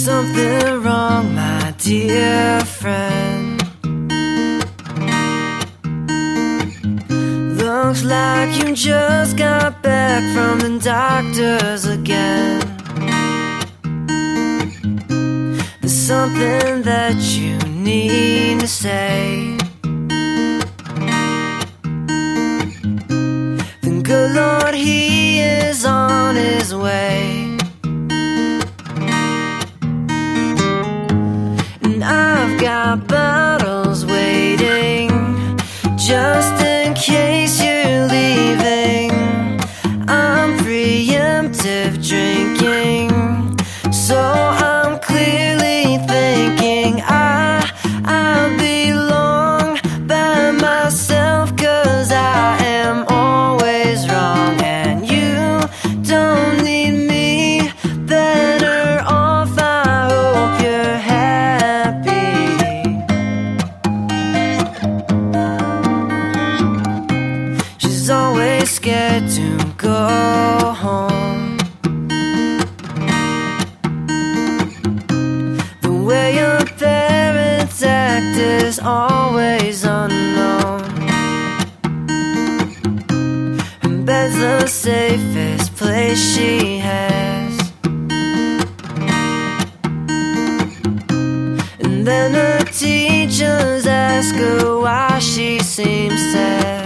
something wrong, my dear friend? Looks like you just got back from the doctors again. There's something that you need to say. The good Lord, He is on His way. And I've got bottles waiting just in case you're leaving. I'm preemptive drinking, so I'm clearly thinking I belong by myself, 'cause I am always wrong, and you don't need me. Better off, I hope you're happy. She's always scared to go home. The way your parents act is always unknown. And bed's the safest place she has. And then her teachers ask her why she seems sad.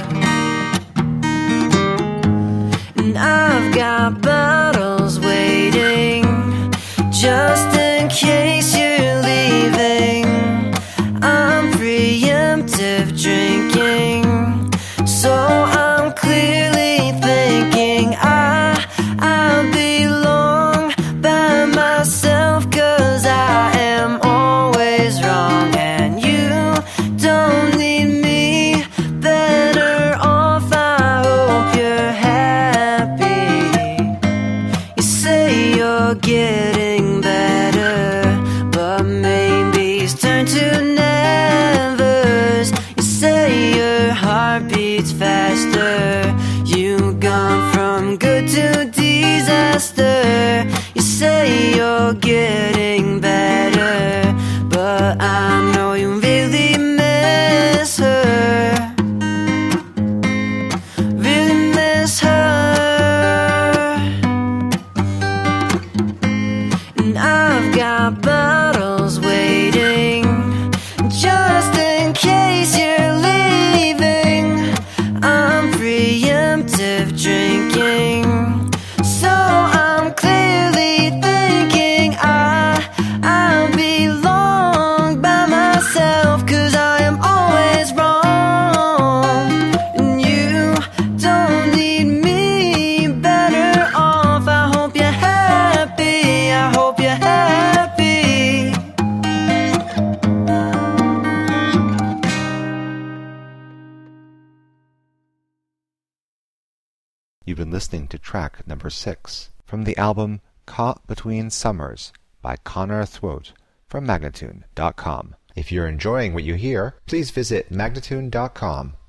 And I've got bottles waiting just in case you're leaving. I'm preemptive drinking, so I'm clearly thinking I belong by myself, 'cause I am always wrong, and you don't need me. Better off, I hope you're happy. You say you're getting better, but maybe it's turned to nevers. You say your heart beats faster. You've gone from good to disaster. You say you're getting better, but I know you really miss her. Really miss her. And I've got bottles waiting just in case you're leaving. I'm preemptive drinking, so I'm clearly thinking I belong by myself, 'cause I am always wrong, and you don't need me. Better off, I hope you're happy. I hope you're happy. You've been listening to track number 6 from the album Caught Between Summers by Connor Thwote from Magnatune.com. If you're enjoying what you hear, please visit Magnatune.com